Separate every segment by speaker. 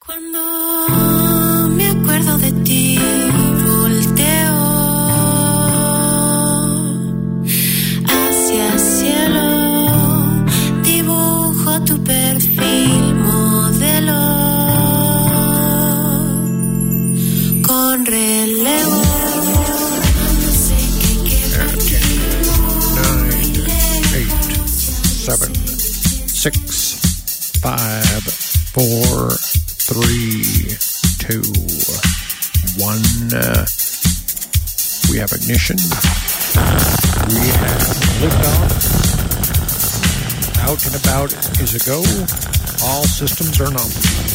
Speaker 1: Cuando me acuerdo de ti, volteo hacia el cielo, dibujo tu perfil, modelo con relevo.
Speaker 2: 7, 6, 5, 4, 3, 2, 1. We have ignition. We have liftoff. Out and about is a go. All systems are nominated.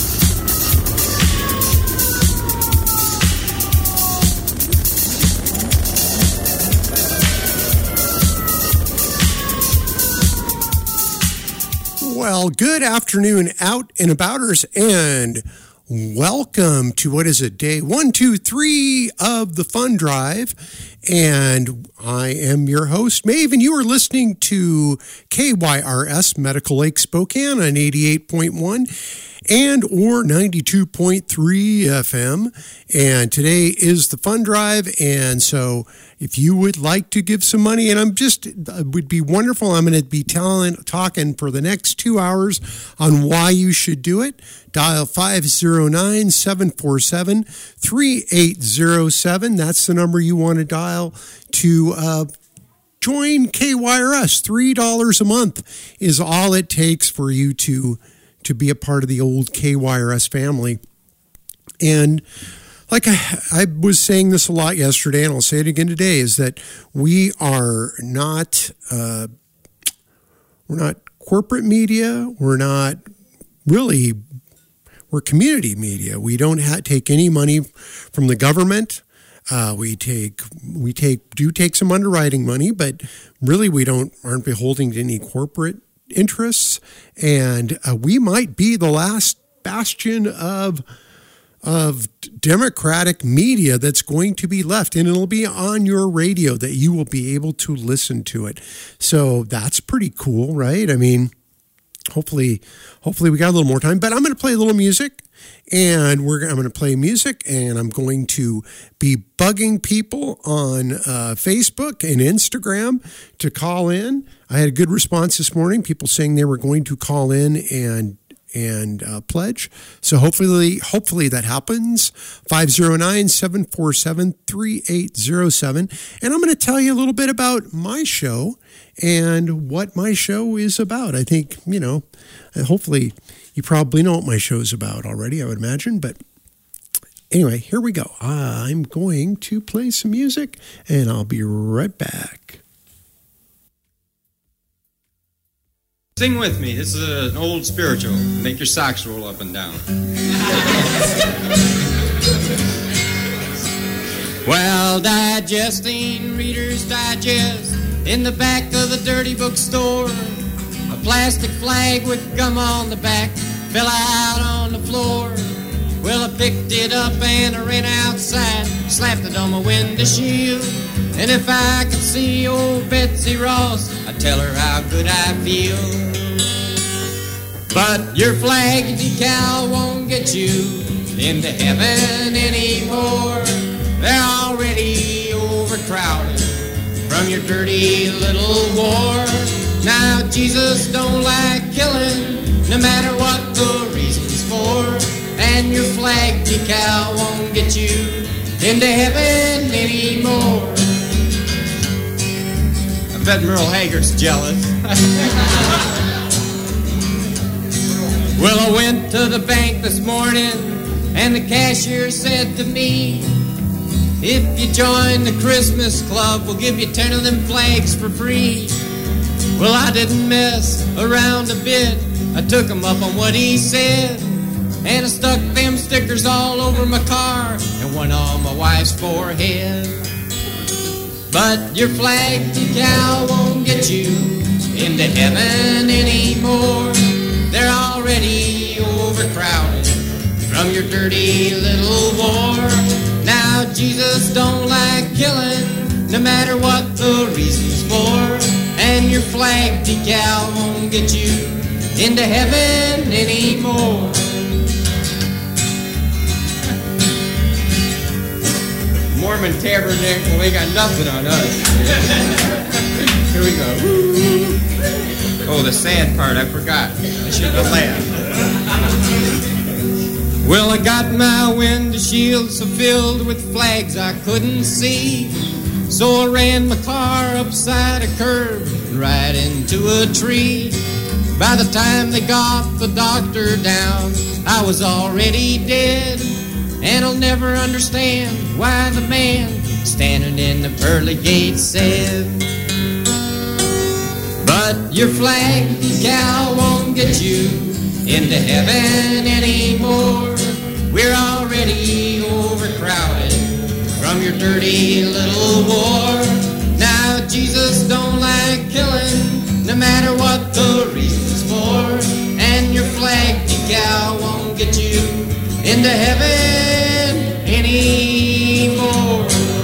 Speaker 2: Well, good afternoon, out and abouters, and welcome to what is it, day 1, 2, 3 of the Fun Drive. And I am your host, Maeve, and you are listening to KYRS Medical Lake Spokane on 88.1 and or 92.3 FM. And today is the Fun Drive, and so if you would like to give some money, and it would be wonderful. I'm going to be talking for the next 2 hours on why you should do it. Dial 509-747-3807. That's the number you want to dial to join KYRS. $3 a month is all it takes for you to be a part of the old KYRS family. And like I was saying this a lot yesterday, and I'll say it again today, is that we are not, we're not corporate media. We're community media. We don't take any money from the government. We do take some underwriting money, but really we aren't beholden to any corporate interests. And we might be the last bastion of democratic media that's going to be left, and it'll be on your radio that you will be able to listen to it. So that's pretty cool, right? I mean, hopefully we got a little more time, but I'm going to play a little music, and I'm going to play music, and I'm going to be bugging people on Facebook and Instagram to call in. I had a good response this morning, people saying they were going to call in and pledge. So hopefully that happens. 509-747-3807. And I'm going to tell you a little bit about my show and what my show is about. I think, hopefully you probably know what my show is about already, I would imagine. But anyway, here we go. I'm going to play some music, and I'll be right back.
Speaker 3: Sing with me. This is an old spiritual. Make your socks roll up and down. Well, digesting Reader's Digest in the back of the dirty bookstore. A plastic flag with gum on the back fell out on the floor. Well, I picked it up and I ran outside, slapped it on my window shield. And if I could see old Betsy Ross, I'd tell her how good I feel. But your flag decal won't get you into heaven anymore. They're already overcrowded from your dirty little war. Now Jesus don't like killing, no matter what the reason's for. And your flag decal won't get you into heaven anymore. I bet Merle Haggard's jealous. Well, I went to the bank this morning, and the cashier said to me, if you join the Christmas club, we'll give you 10 of them flags for free. Well, I didn't mess around a bit. I took him up on what he said, and I stuck them stickers all over my car and one on my wife's forehead. But your flag decal won't get you into heaven anymore. They're already overcrowded from your dirty little war. Now Jesus don't like killing, no matter what the reason's for. And your flag decal won't get you into heaven anymore. Mormon tabernacle ain't got nothing on us. Here we go. Oh, the sad part, I forgot. I should have laughed. Well, I got my window shield so filled with flags I couldn't see. So I ran my car upside a curb and right into a tree. By the time they got the doctor down, I was already dead. And I'll never understand why the man standing in the pearly gate said, but your flag decal won't get you into heaven anymore. We're already overcrowded from your dirty little war. Now Jesus don't like killing, no matter what the reason's for. And your flag decal won't get you into heaven anymore.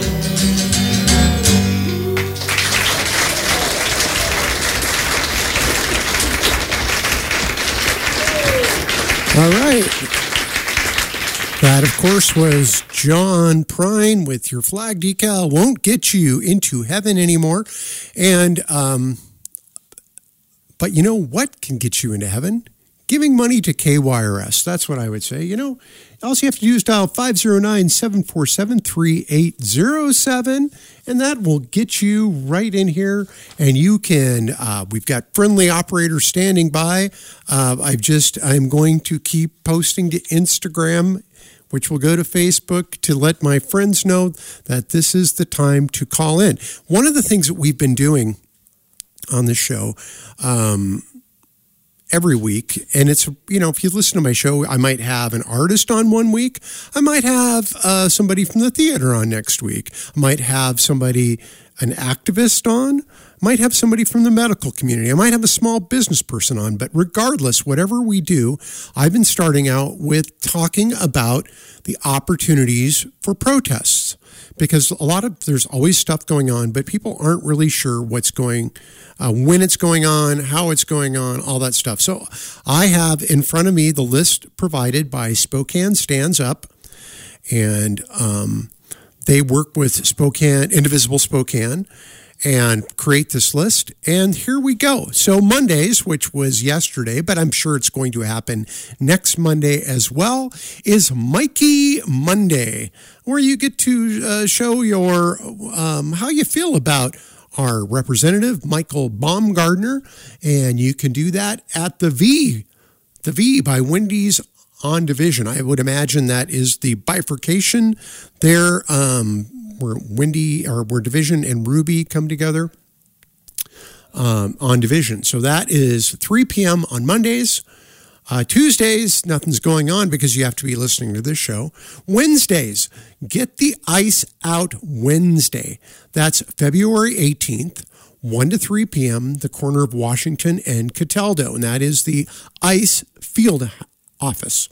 Speaker 2: All right. That, of course, was John Prine with Your Flag Decal Won't Get You Into Heaven Anymore. And, but you know what can get you into heaven? Giving money to KYRS. That's what I would say. You know, all you have to do is dial 509-747-3807, and that will get you right in here. And you can, we've got friendly operators standing by. I'm going to keep posting to Instagram, which will go to Facebook, to let my friends know that this is the time to call in. One of the things that we've been doing on the show, every week, and it's, you know, if you listen to my show, I might have an artist on one week. I might have somebody from the theater on next week. I might have somebody, an activist on. I might have somebody from the medical community. I might have a small business person on. But regardless, whatever we do, I've been starting out with talking about the opportunities for protests. Because there's always stuff going on, but people aren't really sure what's going, when it's going on, how it's going on, all that stuff. So I have in front of me the list provided by Spokane Stands Up, and they work with Indivisible Spokane, and create this list. And here we go. So Mondays, which was yesterday, but I'm sure it's going to happen next Monday as well, is Mikey Monday, where you get to show your how you feel about our representative, Michael Baumgardner. And you can do that at the V by Wendy's on Division. I would imagine that is the bifurcation there, where Division and Ruby come together on Division. So that is 3 p.m. on Mondays. Tuesdays, nothing's going on because you have to be listening to this show. Wednesdays, Get the Ice Out Wednesday. That's February 18th, 1 to 3 p.m., the corner of Washington and Cataldo. And that is the ICE field office.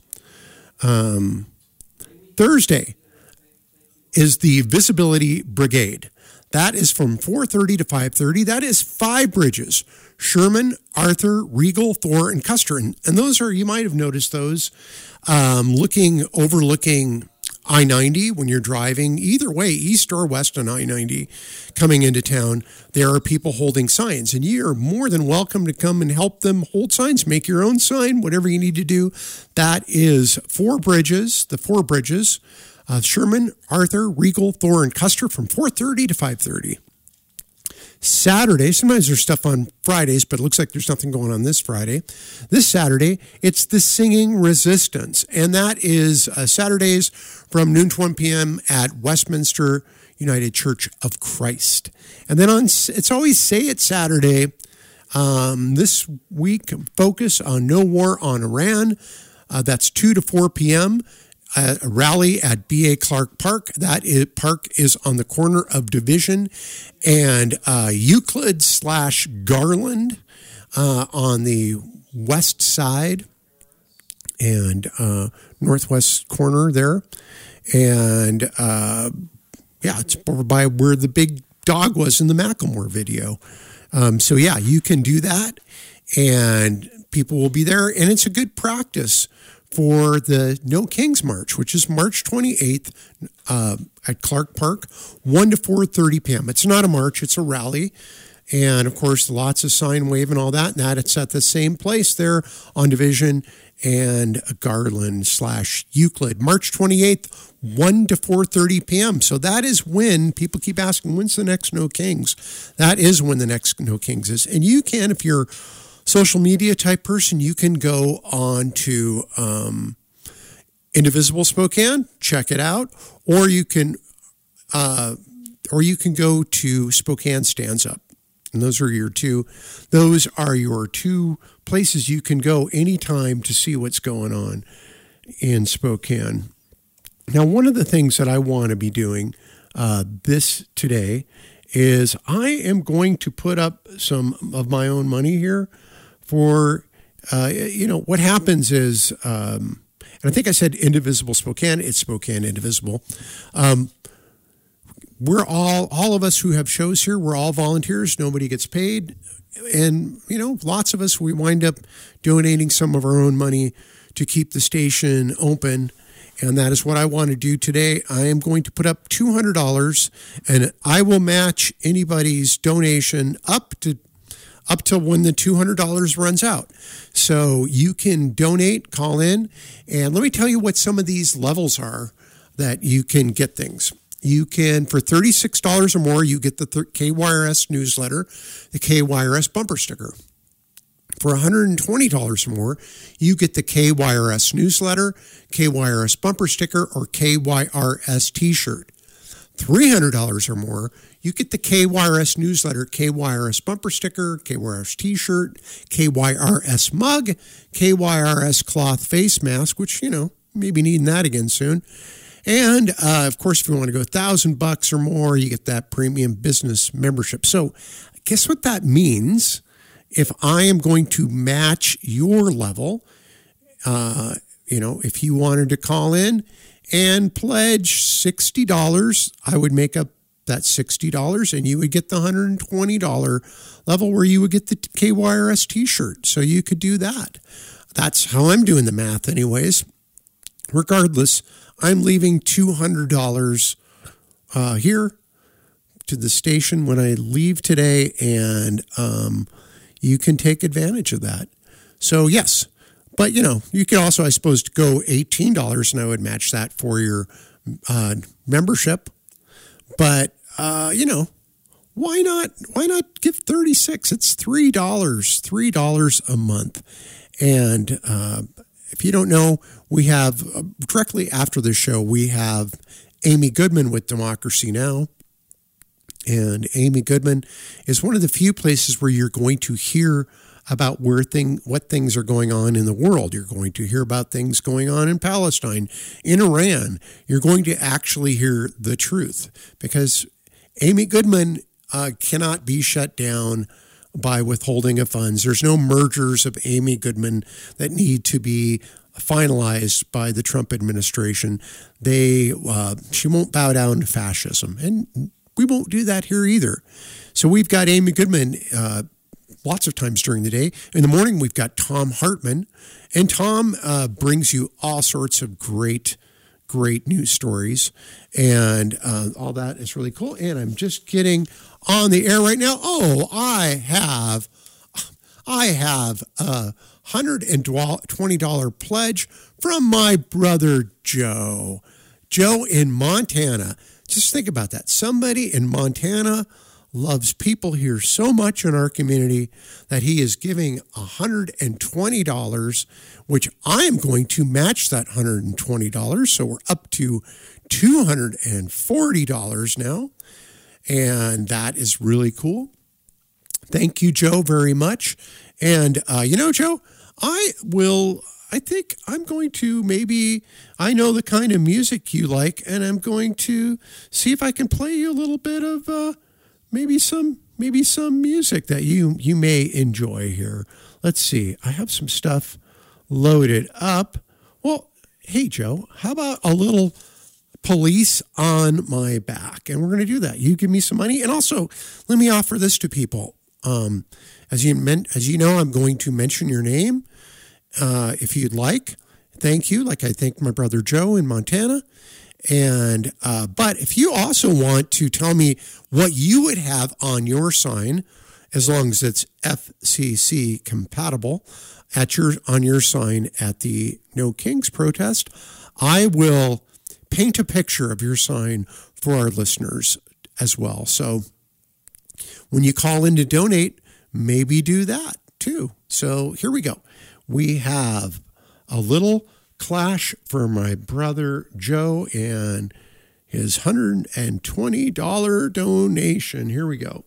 Speaker 2: Thursday is the Visibility Brigade. That is from 4:30 to 5:30. That is 5 bridges: Sherman, Arthur, Regal, Thor, and Custer. And those are, you might have noticed those, overlooking I-90 when you're driving either way, east or west on I-90, coming into town. There are people holding signs, and you are more than welcome to come and help them hold signs. Make your own sign, whatever you need to do. That is 4 bridges, the 4 bridges. Sherman, Arthur, Regal, Thor, and Custer from 4:30 to 5:30. Saturday, sometimes there's stuff on Fridays, but it looks like there's nothing going on this Friday. This Saturday, it's the Singing Resistance, and that is Saturdays from noon to 1 p.m. at Westminster United Church of Christ. And then it's always Say It Saturday. This week, focus on No War on Iran. That's 2 to 4 p.m. A rally at B.A. Clark Park. Park is on the corner of Division and Euclid/Garland on the west side and northwest corner there. And it's over by where the big dog was in the Macklemore video. So you can do that, and people will be there, and it's a good practice for the No Kings March, which is March 28th at Clark Park, 1 to 4:30 p.m. It's not a march, it's a rally. And, of course, lots of sign wave and all that. And that it's at the same place there on Division and Garland / Euclid. March 28th, 1 to 4:30 p.m. So that is when people keep asking, when's the next No Kings? That is when the next No Kings is. And you can, if you're a social media type person, you can go on to Indivisible Spokane, check it out, or you can go to Spokane Stands Up. And those are your two places you can go anytime to see what's going on in Spokane. Now, one of the things that I want to be doing this today is I am going to put up some of my own money here for, what happens is, and I think I said Indivisible Spokane, it's Spokane Indivisible. We're all of us who have shows here, we're all volunteers. Nobody gets paid. And, lots of us, we wind up donating some of our own money to keep the station open. And that is what I want to do today. I am going to put up $200 and I will match anybody's donation up till when the $200 runs out. So you can donate, call in. And let me tell you what some of these levels are that you can get things. You can, for $36 or more, you get the KYRS newsletter, the KYRS bumper sticker. For $120 or more, you get the KYRS newsletter, KYRS bumper sticker, or KYRS t-shirt. $300 or more, you get the KYRS newsletter, KYRS bumper sticker, KYRS t-shirt, KYRS mug, KYRS cloth face mask, which, maybe needing that again soon. And, of course, if you want to go $1,000 or more, you get that premium business membership. So guess what that means? If I am going to match your level, if you wanted to call in and pledge $60, I would make up that $60 and you would get the $120 level where you would get the KYRS t-shirt. So you could do that. That's how I'm doing the math anyways. Regardless, I'm leaving $200 here to the station when I leave today, and you can take advantage of that. So, yes, but, you could also, I suppose, go $18, and I would match that for your membership. But, why not give $36? It's $3 a month. And if you don't know, we have, directly after the show, we have Amy Goodman with Democracy Now! And Amy Goodman is one of the few places where you're going to hear about what things are going on in the world. You're going to hear about things going on in Palestine, in Iran. You're going to actually hear the truth, because Amy Goodman cannot be shut down by withholding of funds. There's no mergers of Amy Goodman that need to be finalized by the Trump administration. She won't bow down to fascism, and we won't do that here either. So we've got Amy Goodman lots of times during the day. In the morning, we've got Tom Hartman, and Tom brings you all sorts of great news stories, and all that is really cool. And I'm just getting on the air right now. Oh, I have a $120 pledge from my brother Joe. Joe in Montana. Just think about that. Somebody in Montana loves people here so much in our community that he is giving $120, which I am going to match that $120. So we're up to $240 now. And that is really cool. Thank you, Joe, very much. And, Joe, I think I'm going to I know the kind of music you like, and I'm going to see if I can play you a little bit of maybe some music that you may enjoy here. Let's see. I have some stuff loaded up. Well, hey, Joe, how about a little Police on My Back? And we're going to do that. You give me some money. And also, let me offer this to people. As you know, I'm going to mention your name if you'd like. thank you, like I thank my brother Joe in Montana. And but if you also want to tell me what you would have on your sign, as long as it's FCC compatible, on your sign at the No Kings protest, I will paint a picture of your sign for our listeners as well. So when you call in to donate, maybe do that too. So here we go. We have a little Clash for my brother Joe and his $120 donation. Here we go.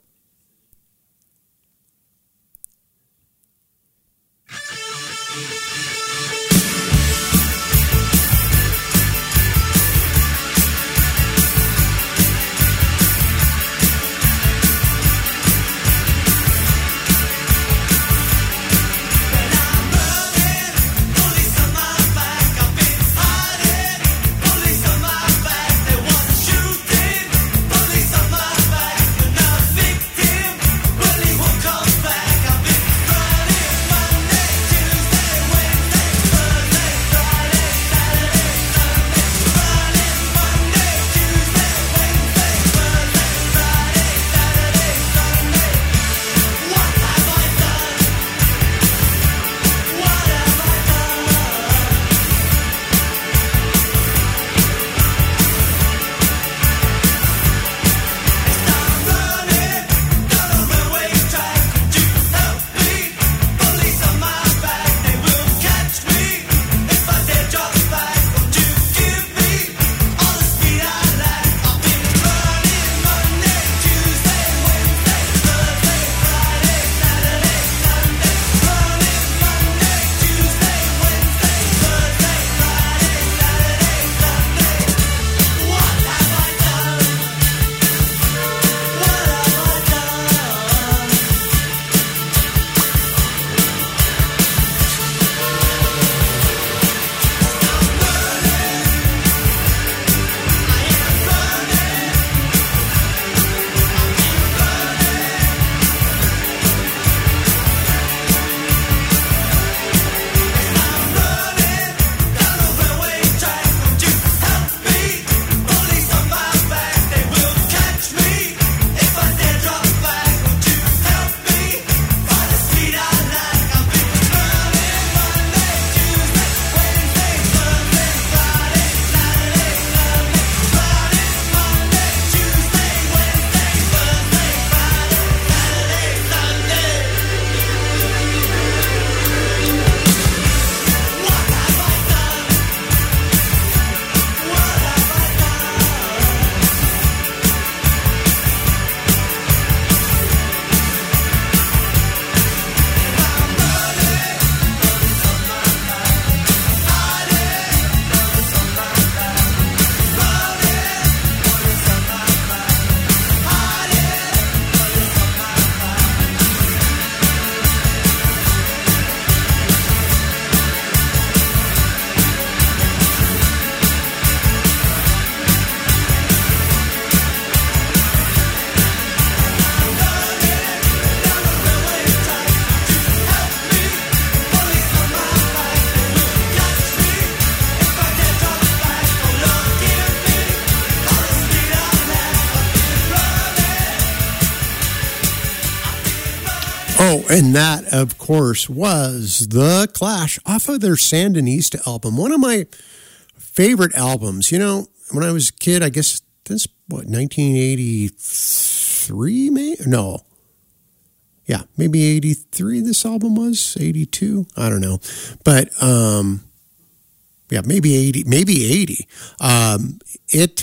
Speaker 2: Oh, and that, of course, was The Clash off of their Sandinista album. One of my favorite albums. You know, when I was a kid, I guess this, 1983, maybe? No. Yeah, maybe 83 this album was, 82. I don't know. But, yeah, maybe 80. It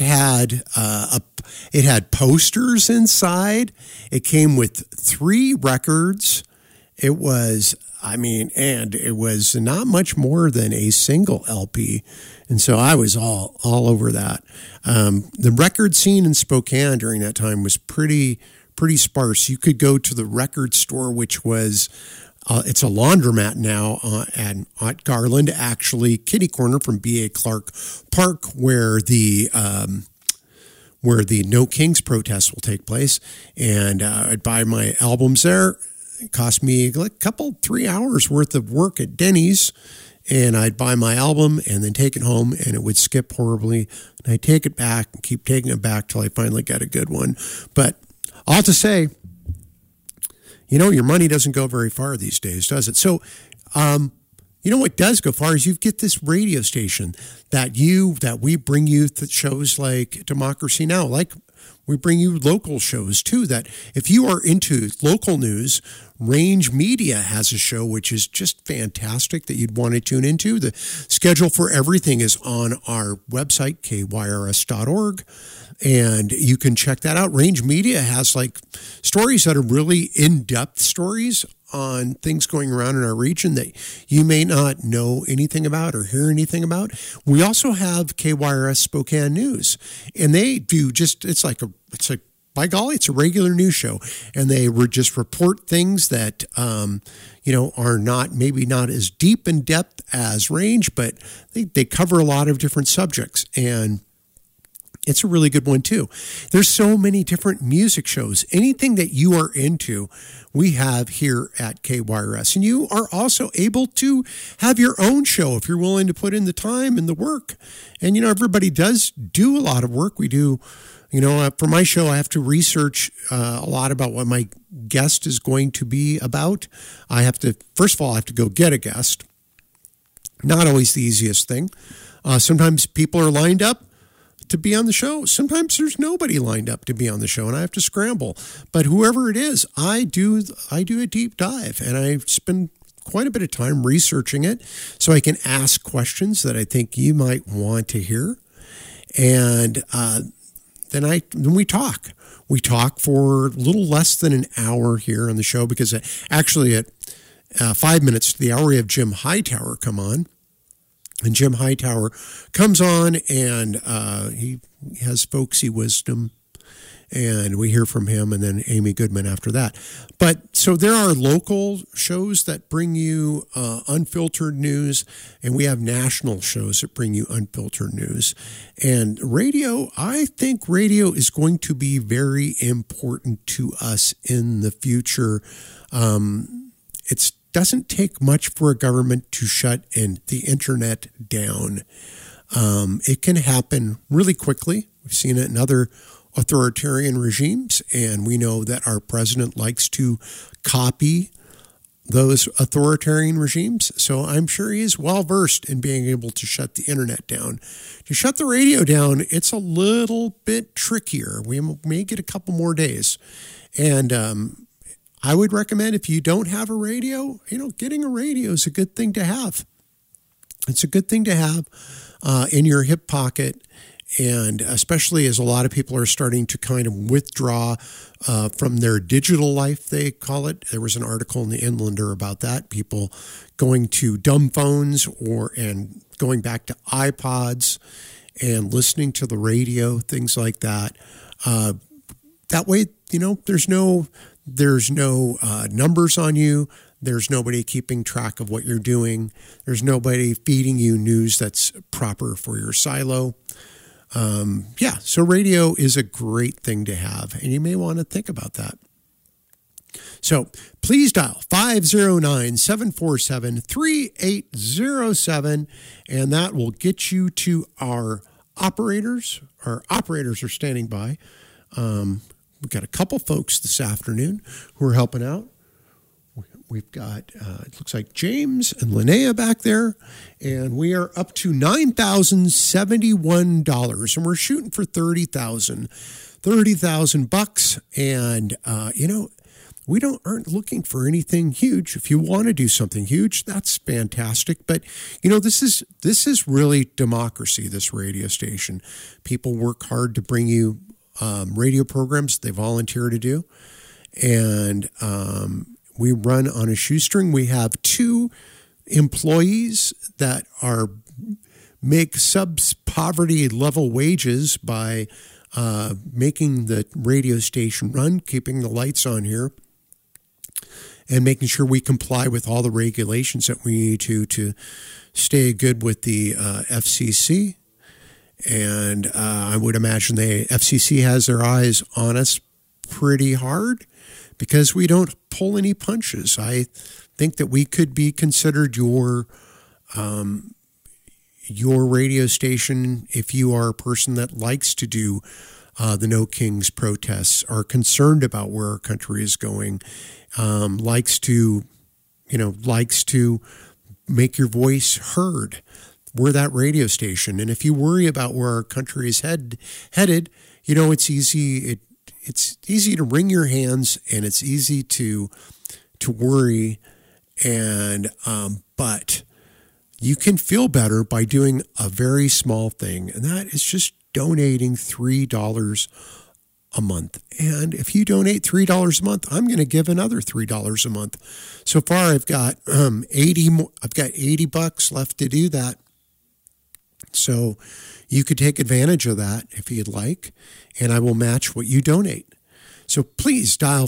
Speaker 2: had posters inside. It came with 3 records. It was, and it was not much more than a single LP. And so I was all over that. The record scene in Spokane during that time was pretty sparse. You could go to the record store, which was, it's a laundromat now at Garland, actually, kitty corner from B.A. Clark Park, where the No Kings protest will take place. And I'd buy my albums there. It cost me like 3 hours worth of work at Denny's. and I'd buy my album and then take it home, and it would skip horribly. And I'd take it back and keep taking it back till I finally got a good one. But I'll have to say, your money doesn't go very far these days, does it? So, what does go far is you get this radio station that we bring you shows like Democracy Now!, like we bring you local shows too, that if you are into local news, Range Media has a show which is just fantastic that you'd want to tune into. The schedule for everything is on our website, kyrs.org, and you can check that out. Range Media has like stories that are really in-depth stories on things going around in our region that you may not know anything about or hear anything about. We also have KYRS Spokane News, and they do by golly, it's a regular news show, and they just report things that are maybe not as deep in depth as Range, but they cover a lot of different subjects, and it's a really good one too. There's so many different music shows. Anything that you are into, we have here at KYRS. And you are also able to have your own show if you're willing to put in the time and the work. And, everybody does do a lot of work. We do, for my show, I have to research a lot about what my guest is going to be about. First of all, I have to go get a guest. Not always the easiest thing. Sometimes people are lined up to be on the show. Sometimes there's nobody lined up to be on the show, and I have to scramble. But whoever it is, I do a deep dive, and I spend quite a bit of time researching it so I can ask questions that I think you might want to hear. And then we talk. We talk for a little less than an hour here on the show, because actually at 5 minutes to the hour, we have Jim Hightower come on. And Jim Hightower comes on, and he has folksy wisdom, and we hear from him, and then Amy Goodman after that. But so there are local shows that bring you unfiltered news, and we have national shows that bring you unfiltered news. And I think radio is going to be very important to us in the future. It doesn't take much for a government to shut the internet down. It can happen really quickly. We've seen it in other authoritarian regimes, and we know that our president likes to copy those authoritarian regimes. So I'm sure he is well versed in being able to shut the internet down. To shut the radio down, it's a little bit trickier. We may get a couple more days. And I would recommend, if you don't have a radio, getting a radio is a good thing to have. It's a good thing to have in your hip pocket, and especially as a lot of people are starting to kind of withdraw from their digital life, they call it. There was an article in the Inlander about that, people going to dumb phones and going back to iPods and listening to the radio, things like that. That way, there's no numbers on you. There's nobody keeping track of what you're doing. There's nobody feeding you news that's proper for your silo. So radio is a great thing to have, and you may want to think about that. So please dial 509-747-3807, and that will get you to our operators. Our operators are standing by. We've got a couple folks this afternoon who are helping out. We've got, it looks like James and Linnea back there, and we are up to $9,071, and we're shooting for $30,000, and we aren't looking for anything huge. If you want to do something huge, that's fantastic. But this is really democracy. This radio station, people work hard to bring you radio programs they volunteer to do, and we run on a shoestring. We have 2 employees that make sub-poverty level wages by making the radio station run, keeping the lights on here, and making sure we comply with all the regulations that we need to stay good with the FCC. And I would imagine the FCC has their eyes on us pretty hard, because we don't pull any punches. I think that we could be considered your your radio station, if you are a person that likes to do the No Kings protests, are concerned about where our country is going, likes to make your voice heard, we're that radio station. And if you worry about where our country is headed, it's easy. It's easy to wring your hands, and it's easy to worry. And but you can feel better by doing a very small thing, and that is just donating $3 a month. And if you donate $3 a month, I'm going to give another $3 a month. So far, I've got $80 left to do that. So you could take advantage of that if you'd like, and I will match what you donate. So please dial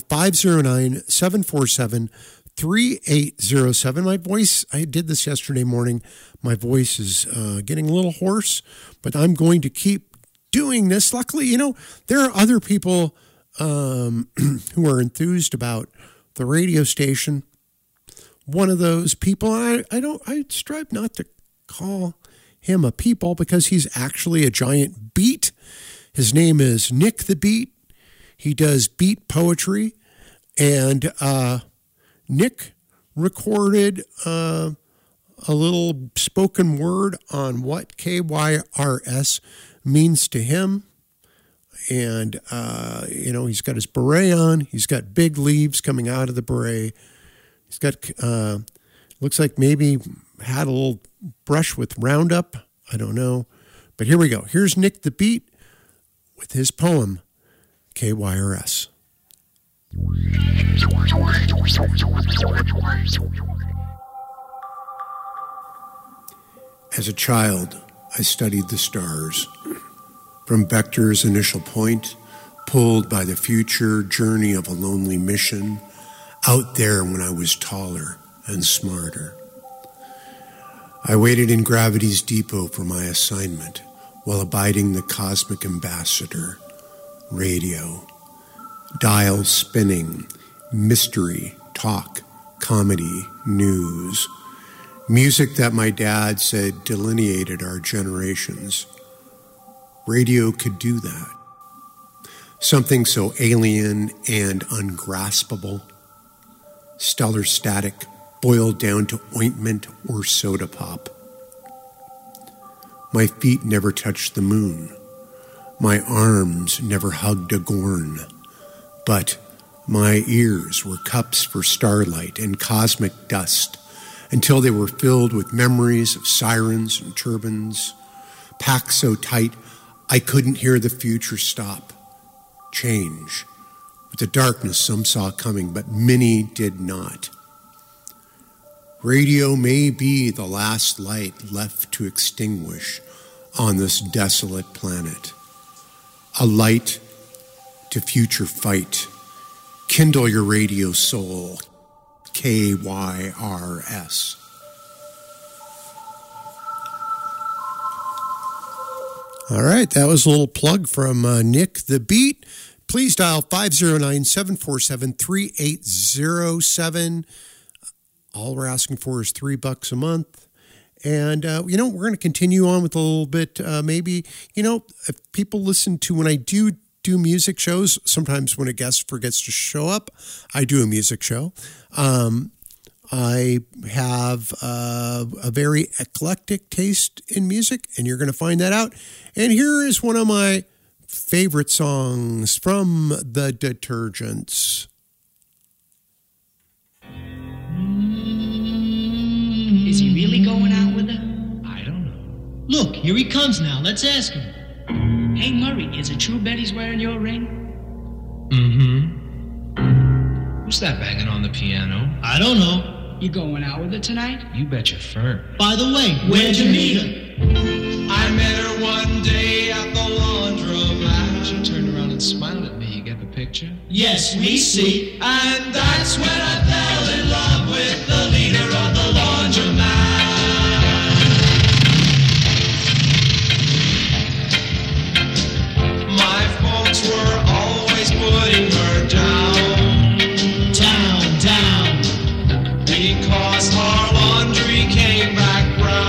Speaker 2: 509-747-3807. My voice, I did this yesterday morning. My voice is getting a little hoarse, but I'm going to keep doing this. Luckily, there are other people who are enthused about the radio station. One of those people, I strive not to call him a people because he's actually a giant beat. His name is Nick the Beat. He does beat poetry, and Nick recorded a little spoken word on what KYRS means to him. And, he's got his beret on. He's got big leaves coming out of the beret. He's got, looks like maybe had a little brush with Roundup. I don't know. But here we go. Here's Nick the Beat with his poem, KYRS. As a child, I studied the stars. From Vector's initial point, pulled by the future journey of a lonely mission, out there when I was taller and smarter. I waited in gravity's depot for my assignment while abiding the cosmic ambassador, radio. Dials spinning, mystery, talk, comedy, news. Music that my dad said delineated our generations. Radio could do that. Something so alien and ungraspable. Stellar static boiled down to ointment or soda pop. My feet never touched the moon. My arms never hugged a Gorn. But my ears were cups for starlight and cosmic dust until they were filled with memories of sirens and turbines, packed so tight I couldn't hear the future stop, change. With the darkness some saw coming, but many did not. Radio may be the last light left to extinguish on this desolate planet. A light to future fight. Kindle your radio soul. KYRS. All right, that was a little plug from Nick the Beat. Please dial 509-747-3807. All we're asking for is $3 a month. And, we're going to continue on with a little bit, maybe, if people listen to when I do music shows, sometimes when a guest forgets to show up, I do a music show. I have a very eclectic taste in music, and you're going to find that out. And here is one of my favorite songs from the Detergents.
Speaker 4: Is he really going out with her?
Speaker 5: I don't know.
Speaker 4: Look, here he comes now. Let's ask him. Hey, Murray, is it true Betty's wearing your ring?
Speaker 5: Mm-hmm. Who's that banging on the piano?
Speaker 4: I don't know. You going out with her tonight?
Speaker 5: You bet your fur.
Speaker 4: By the way, where'd you meet her?
Speaker 6: I met her one day at the laundromat.
Speaker 5: She turned around and smiled at me. You get the picture?
Speaker 4: Yes, we see.
Speaker 6: And that's when I fell in love with the leader of the laundromat. My folks were always putting her down. Down, down. Because our laundry came back brown.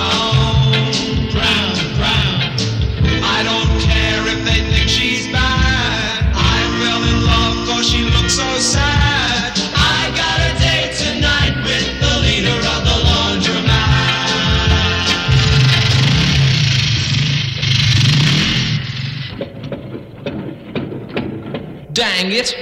Speaker 5: dang it.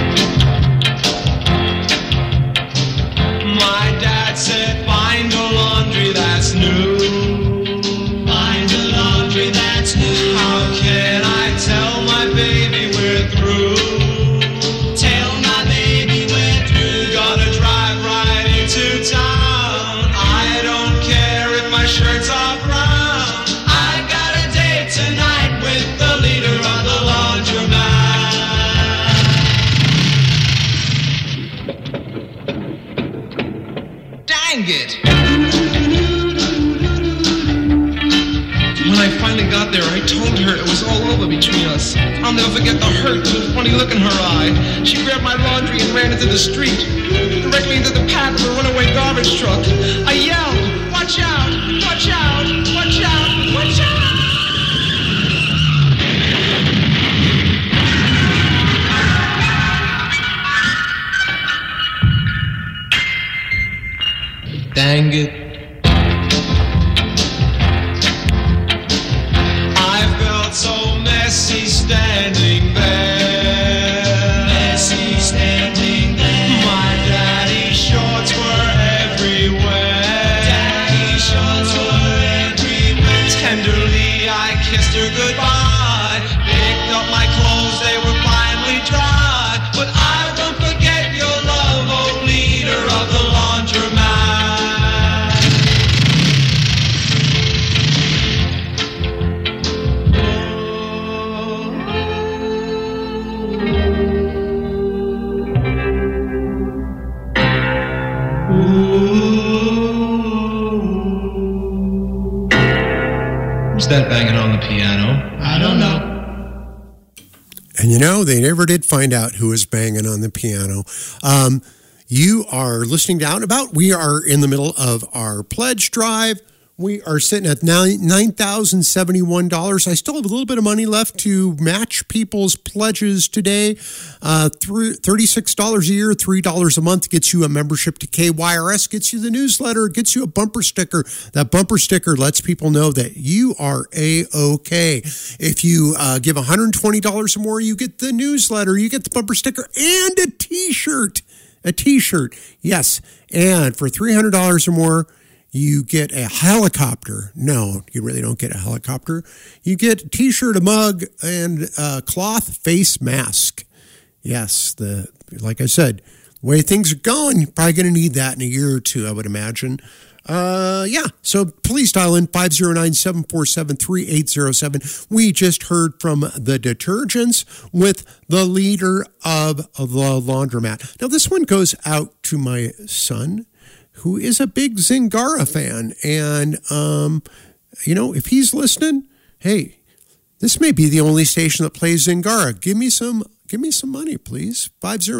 Speaker 6: My dad said, find a laundry that's new. Find a laundry that's new. How can I tell my baby we're through? Tell my baby we're through. Gotta drive right into town. I don't care if my shirts are brown. I got a date tonight with the leader of the laundromat.
Speaker 5: Dang it! When I finally got there, I told her it was all over between us. I'll never forget the hurt and the funny look in her eye. She grabbed my laundry and ran into the street, directly into the path of a runaway garbage truck. I yelled, watch out, watch out, watch out, watch out! Dang it.
Speaker 6: I felt so messy standing there. Messy standing there. My daddy's shorts were everywhere. Daddy's shorts were everywhere. Tenderly I kissed her goodbye. Picked up my clothes, they were finally dry. But I won't forget your love, oh leader of the laundromat.
Speaker 5: Who's that banging on the piano?
Speaker 4: I don't know.
Speaker 2: And you know, they never did find out who was banging on the piano. You are listening to Out and About. We are in the middle of our pledge drive. We are sitting at $9,071. I still have a little bit of money left to match people's pledges today. $36 a year, $3 a month gets you a membership to KYRS, gets you the newsletter, gets you a bumper sticker. That bumper sticker lets people know that you are A-OK. If you give $120 or more, you get the newsletter, you get the bumper sticker, and a T-shirt. A T-shirt, yes. And for $300 or more, you get a helicopter. No, you really don't get a helicopter. You get a T-shirt, a mug, and a cloth face mask. Yes, like I said, the way things are going, you're probably going to need that in a year or two, I would imagine. So please dial in 509-747-3807. We just heard from the Detergents with the leader of the laundromat. Now, this one goes out to my son, who is a big Zingara fan. And, if he's listening, hey, this may be the only station that plays Zingara. Give me some money, please.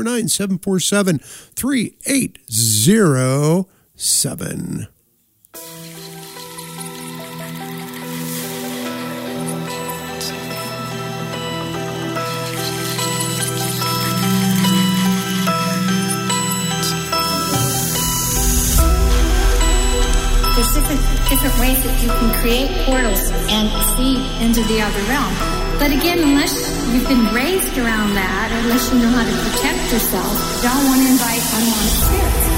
Speaker 2: 509-747-3807.
Speaker 7: There's different ways that you can create portals and see into the other realm. But again, unless you've been raised around that, unless you know how to protect yourself, you don't want to invite unwanted spirits.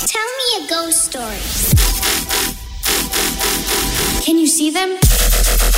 Speaker 8: Can you see them?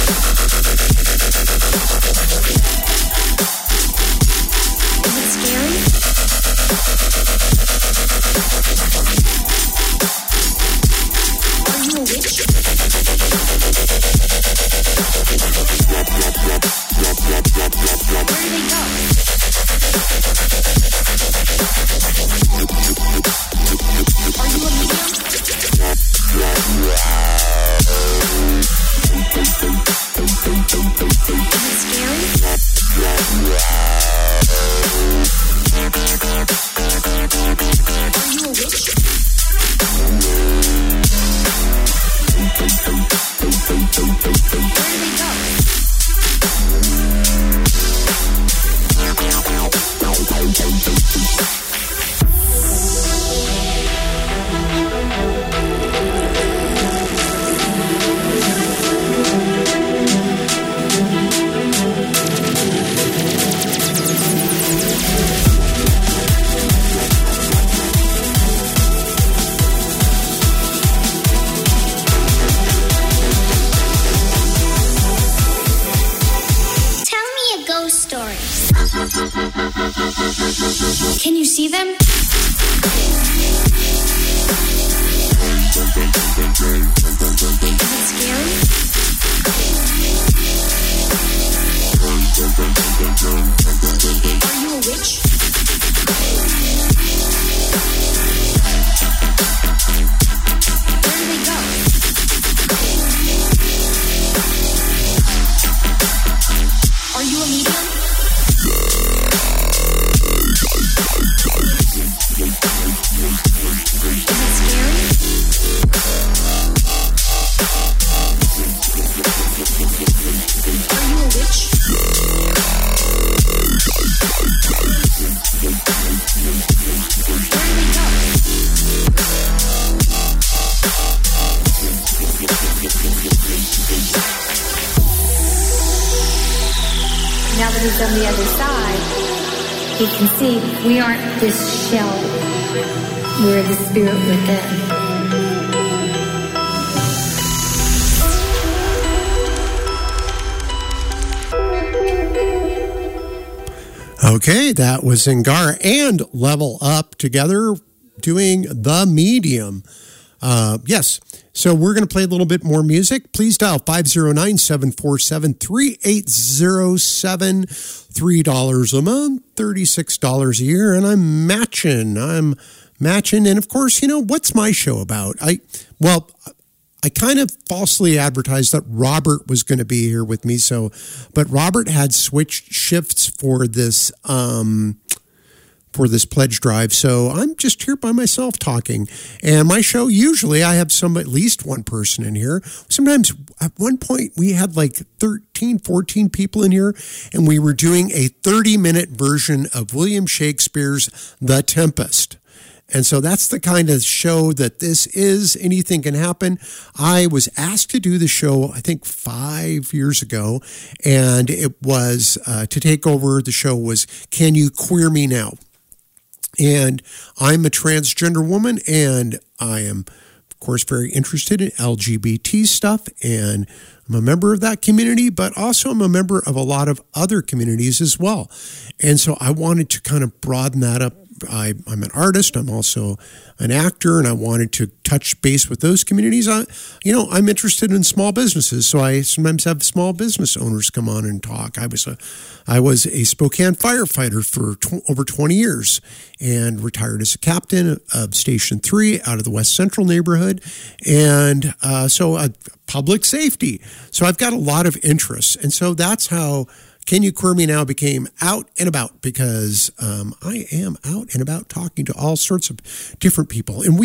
Speaker 7: see them? Is it scary? Are you a witch? Where do they go? Are you a medium? Is it scary? Are you a witch? Where do they go? Now that he's on the other side, he can see we aren't this shell. We're the spirit within.
Speaker 2: Okay, that was Zingara and Level Up together doing The Medium. Yes, so we're going to play a little bit more music. Please dial 509-747-3807. $3 a month, $36 a year, and I'm matching. And of course, you know, what's my show about? I kind of falsely advertised that Robert was going to be here with me. But Robert had switched shifts for this pledge drive. So I'm just here by myself talking. And my show, usually I have at least one person in here. Sometimes at one point we had like 13, 14 people in here, and we were doing a 30-minute version of William Shakespeare's The Tempest. And so that's the kind of show that this is. Anything can happen. I was asked to do the show, I think 5 years ago, and it was to take over the show was Can You Queer Me Now? And I'm a transgender woman, and I am, of course, very interested in LGBT stuff, and I'm a member of that community, but also I'm a member of a lot of other communities as well. And so I wanted to kind of broaden that up. I'm an artist. I'm also an actor, and I wanted to touch base with those communities. I'm interested in small businesses, so I sometimes have small business owners come on and talk. I was a Spokane firefighter for over 20 years and retired as a captain of Station 3 out of the West Central neighborhood, and public safety. So I've got a lot of interests, and so that's how Can You Queer Me Now became Out and About, because I am out and about talking to all sorts of different people. And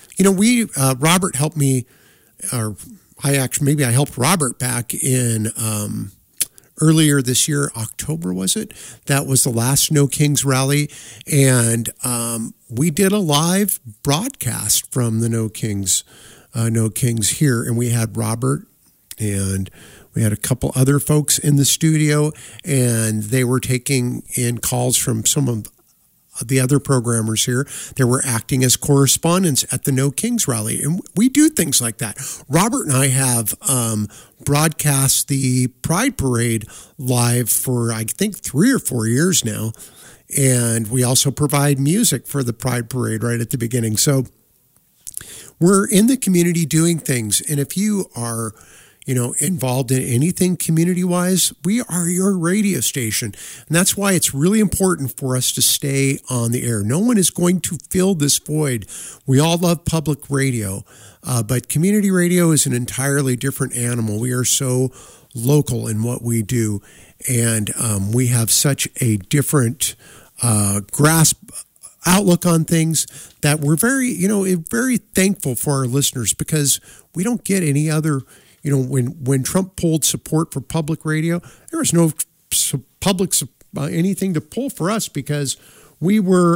Speaker 2: Robert helped me, or I helped Robert back in earlier this year, October, was it? That was the last No Kings rally. And we did a live broadcast from the No Kings here. And we had Robert, and we had a couple other folks in the studio, and they were taking in calls from some of the other programmers here. They were acting as correspondents at the No Kings rally. And we do things like that. Robert and I have broadcast the Pride Parade live for, I think, 3 or 4 years now. And we also provide music for the Pride Parade right at the beginning. So we're in the community doing things. And if you are involved in anything community-wise, we are your radio station. And that's why it's really important for us to stay on the air. No one is going to fill this void. We all love public radio, but community radio is an entirely different animal. We are so local in what we do, and we have such a different grasp outlook on things that we're very thankful for our listeners, because we don't get any other. When Trump pulled support for public radio, there was no public anything to pull for us, because we were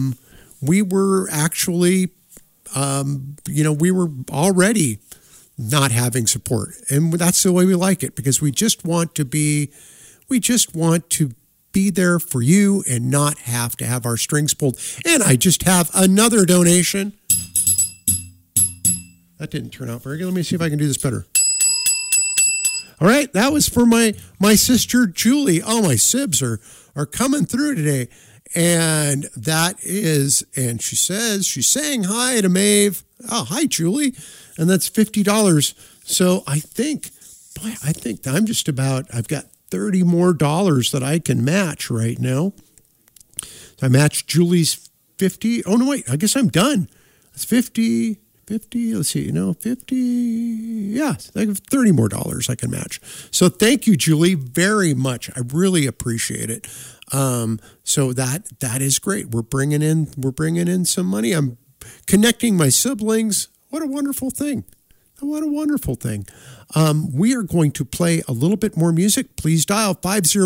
Speaker 2: actually, we were already not having support, and that's the way we like it, because we just want to be there for you and not have to have our strings pulled. And I just have another donation. That didn't turn out very good. Let me see if I can do this better. All right, that was for my sister Julie. Oh, my sibs are coming through today. And that is, and she says, she's saying hi to Maeve. Oh, hi, Julie. And that's $50. So I think I'm just about, I've got $30 more that I can match right now. So I matched Julie's 50. Oh, no, wait, I guess I'm done. It's 50, let's see, 50. Yeah, I have $30 more I can match. So thank you, Julie, very much. I really appreciate it. So that is great. We're bringing in some money. I'm connecting my siblings. What a wonderful thing. What a wonderful thing. We are going to play a little bit more music. Please dial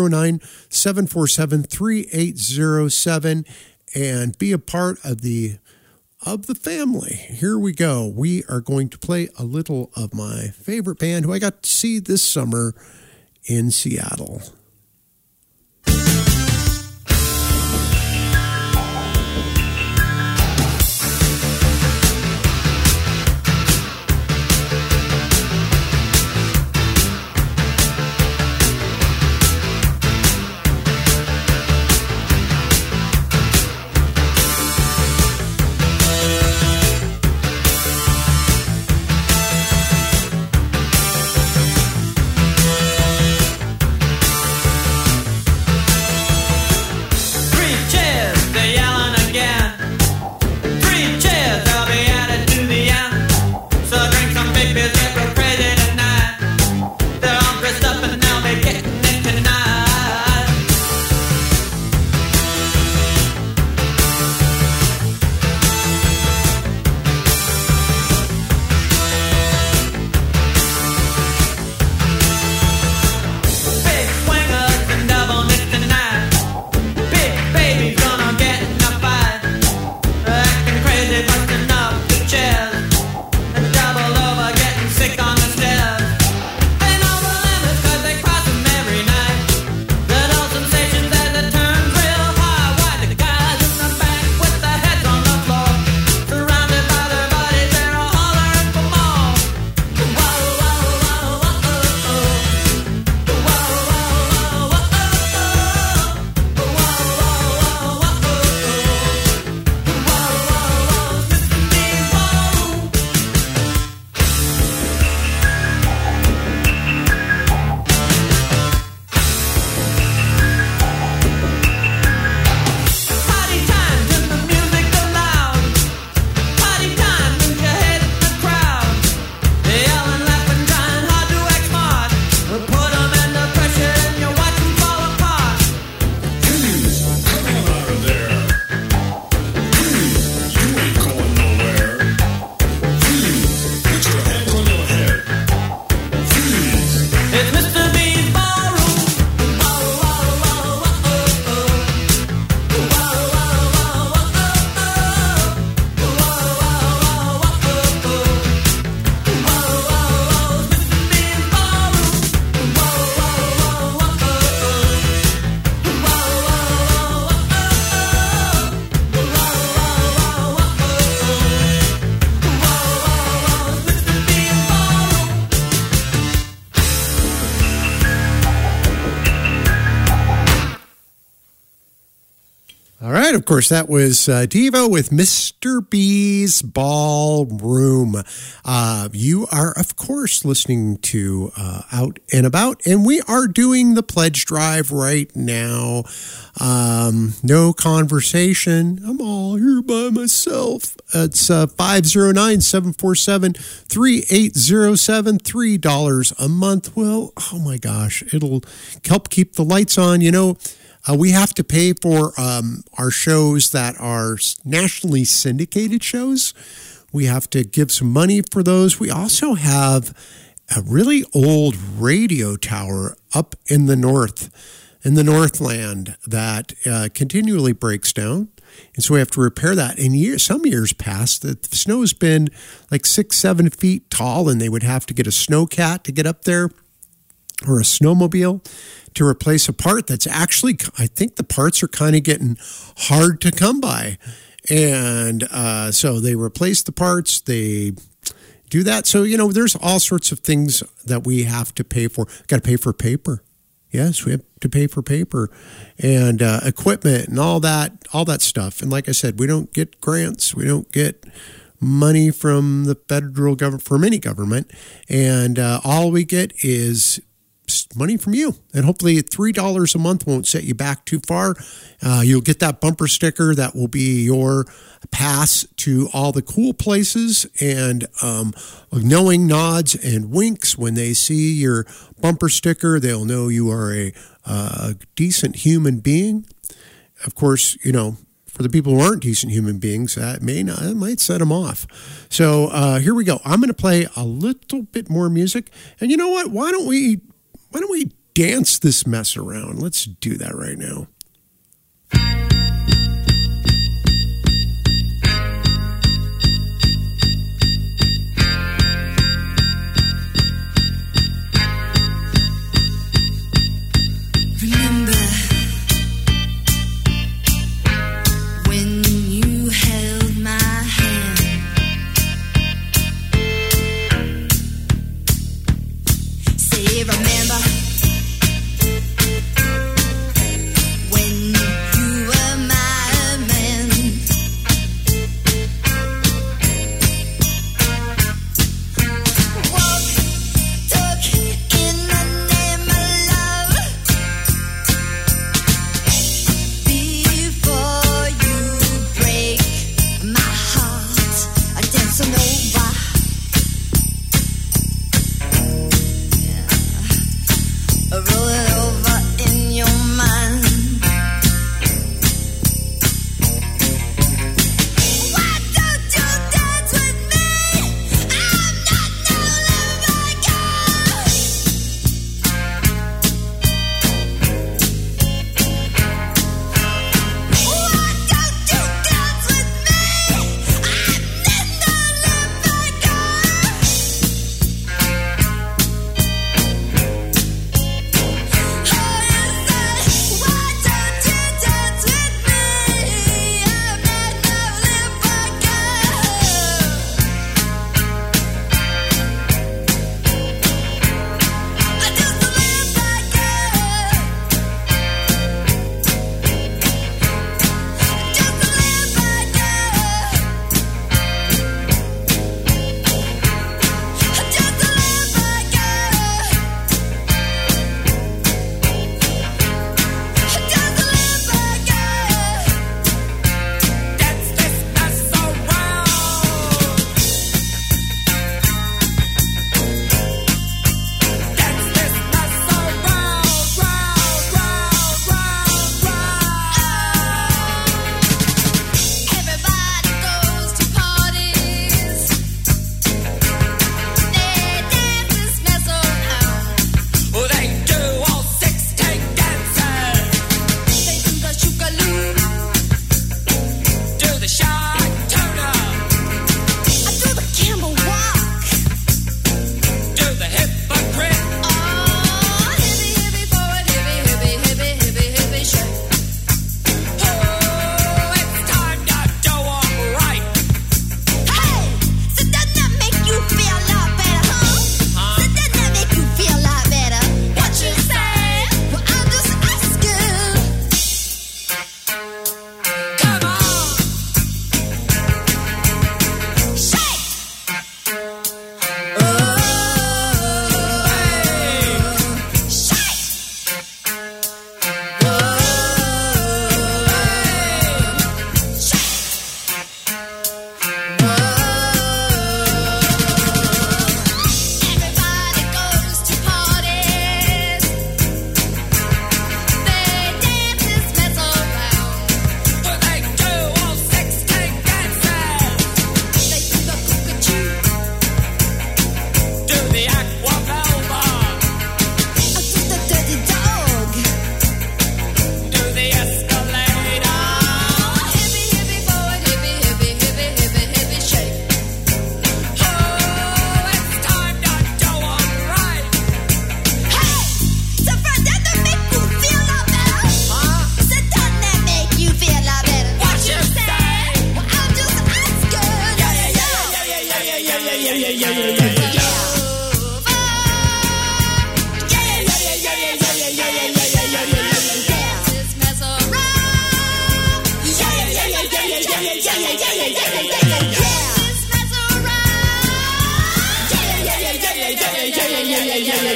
Speaker 2: 509-747-3807 and be a part of the family. Here we go. We are going to play a little of my favorite band who I got to see this summer in Seattle. Of course, that was Devo with Mr. B's Ballroom. You are, of course, listening to Out and About, and we are doing the pledge drive right now. No conversation. I'm all here by myself. It's 509-747-3807, $3 a month. Well, oh my gosh, it'll help keep the lights on. We have to pay for our shows that are nationally syndicated shows. We have to give some money for those. We also have a really old radio tower up in the Northland that continually breaks down. And so we have to repair that. And some years past, the snow's been like 6-7 feet tall, and they would have to get a snowcat to get up there or a snowmobile to replace a part that's actually, I think the parts are kind of getting hard to come by. And so they replace the parts, they do that. So, there's all sorts of things that we have to pay for. Got to pay for paper. Yes, we have to pay for paper and equipment and all that stuff. And like I said, we don't get grants. We don't get money from the federal government, from any government. And all we get is money from you. And hopefully $3 a month won't set you back too far. You'll get that bumper sticker that will be your pass to all the cool places, and knowing nods and winks when they see your bumper sticker, they'll know you are a decent human being. Of course, for the people who aren't decent human beings, that might set them off. So here we go. I'm going to play a little bit more music, and you know what? Why don't we dance this mess around? Let's do that right now.
Speaker 1: Remember when you held my hand? Say, remember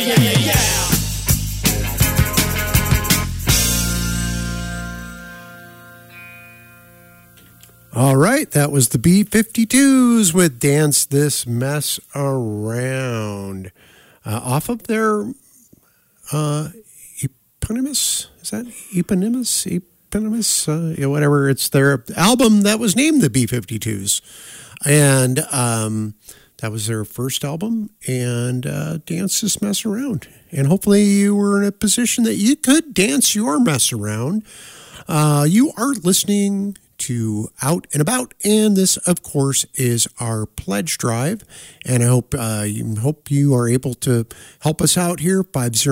Speaker 2: All right, that was the B-52s with Dance This Mess Around. Off of their eponymous, is that eponymous? Eponymous? Whatever, it's their album that was named the B-52s. And that was their first album, and Dance This Mess Around. And hopefully you were in a position that you could dance your mess around. You are listening to Out and About, and this, of course, is our pledge drive. And I hope you are able to help us out here,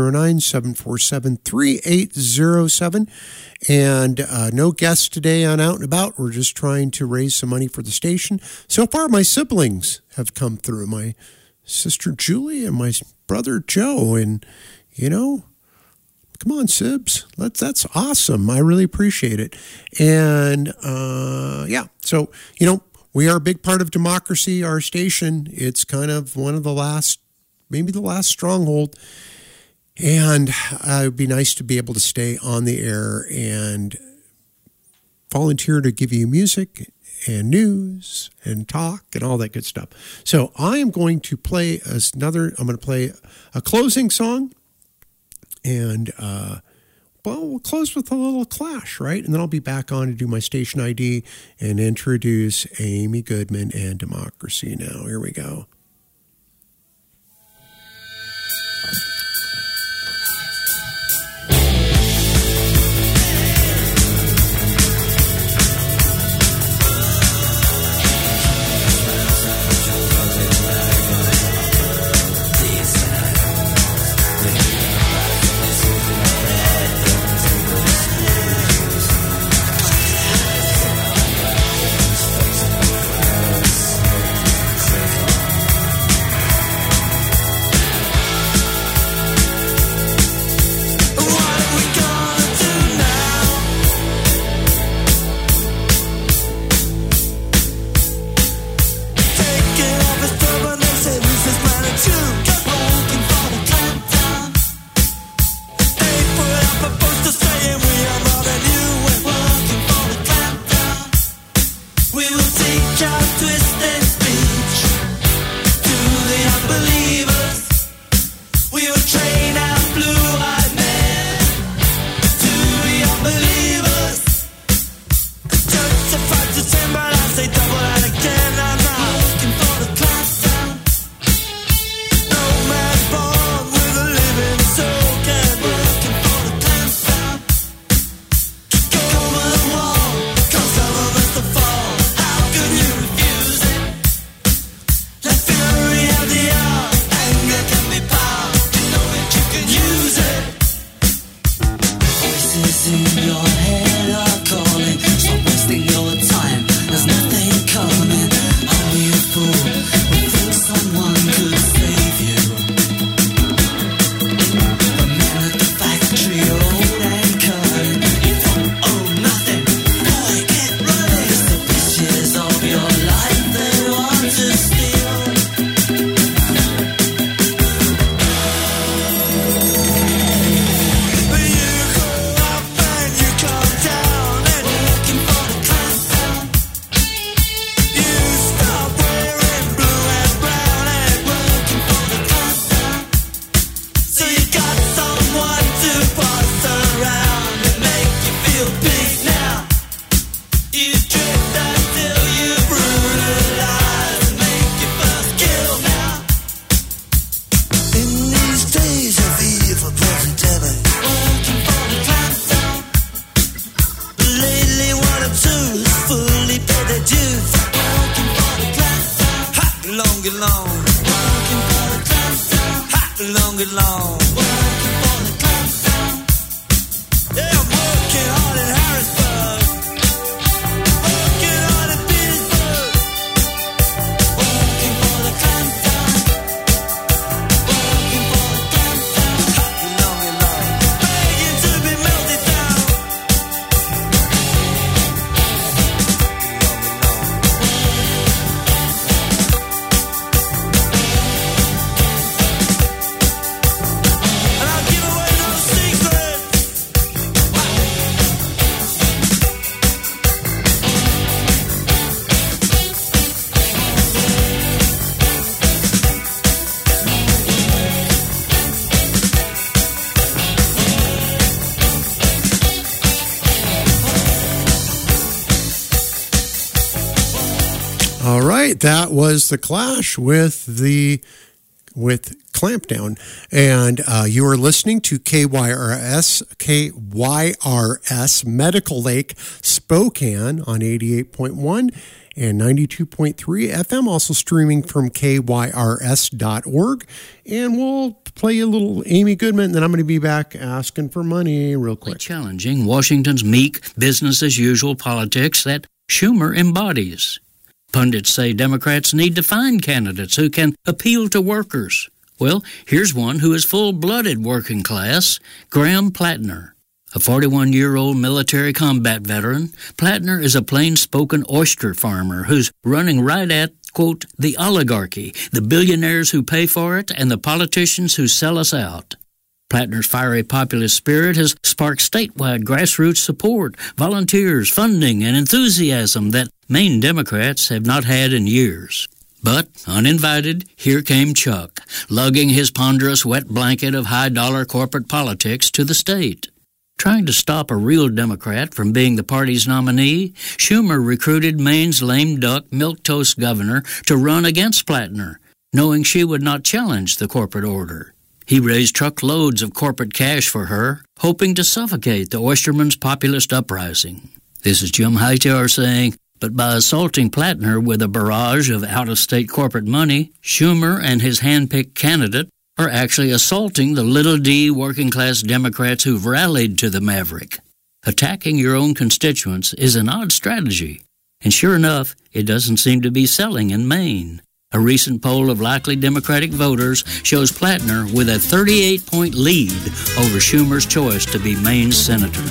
Speaker 2: 509-747-3807. And no guests today on Out and About. We're just trying to raise some money for the station. So far, my siblings have come through, my sister Julie and my brother Joe. And, you know, come on, Sibs. That's awesome. I really appreciate it. And, yeah, so, you know, we are a big part of democracy, our station. It's kind of one of the last, maybe the last stronghold. And it would be nice to be able to stay on the air and volunteer to give you music and news and talk and all that good stuff. So I am going to play I'm going to play a closing song. And, well, we'll close with a little Clash, right? And then I'll be back on to do my station ID and introduce Amy Goodman and Democracy Now! Here we go.
Speaker 8: You go up and you come down.
Speaker 2: right, that was The Clash with Clampdown, and you are listening to KYRS Medical Lake Spokane on 88.1 and 92.3 FM, also streaming from KYRS.org. And we'll play a little Amy Goodman, and then I'm going to be back asking for money real quick.
Speaker 8: Challenging Washington's meek, business-as-usual politics that Schumer embodies. Pundits say Democrats need to find candidates who can appeal to workers. Well, here's one who is full-blooded working class, Graham Plattner. A 41-year-old military combat veteran, Plattner is a plain-spoken oyster farmer who's running right at, quote, the oligarchy, the billionaires who pay for it, and the politicians who sell us out. Plattner's fiery populist spirit has sparked statewide grassroots support, volunteers, funding, and enthusiasm that Maine Democrats have not had in years. But, uninvited, here came Chuck, lugging his ponderous wet blanket of high-dollar corporate politics to the state. Trying to stop a real Democrat from being the party's nominee, Schumer recruited Maine's lame duck milquetoast governor to run against Plattner, knowing she would not challenge the corporate order. He raised truckloads of corporate cash for her, hoping to suffocate the oysterman's populist uprising. This is Jim Hightower saying, but by assaulting Plattner with a barrage of out-of-state corporate money, Schumer and his hand-picked candidate are actually assaulting the little d working-class Democrats who've rallied to the maverick. Attacking your own constituents is an odd strategy, and sure enough, it doesn't seem to be selling in Maine. A recent poll of likely Democratic voters shows Plattner with a 38-point lead over Schumer's choice to be Maine's senator.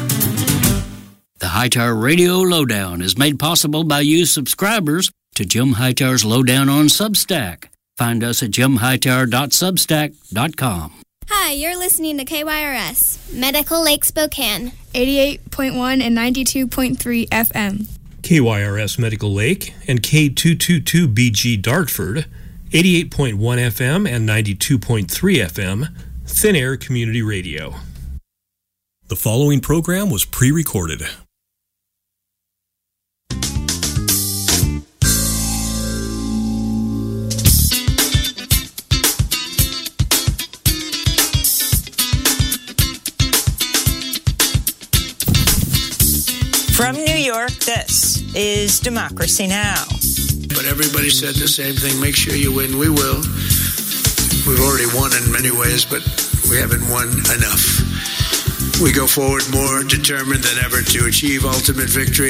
Speaker 8: The Hightower Radio Lowdown is made possible by you subscribers to Jim Hightower's Lowdown on Substack. Find us at jimhightower.substack.com.
Speaker 9: Hi, you're listening to KYRS, Medical Lake Spokane.
Speaker 10: 88.1 and 92.3 FM.
Speaker 11: KYRS Medical Lake and K222BG Dartford, 88.1 FM and 92.3 FM, Thin Air Community Radio.
Speaker 12: The following program was pre-recorded.
Speaker 13: From New York, this is Democracy Now!
Speaker 14: But everybody said the same thing, make sure you win. We will. We've already won in many ways, but we haven't won enough. We go forward more determined than ever to achieve ultimate victory.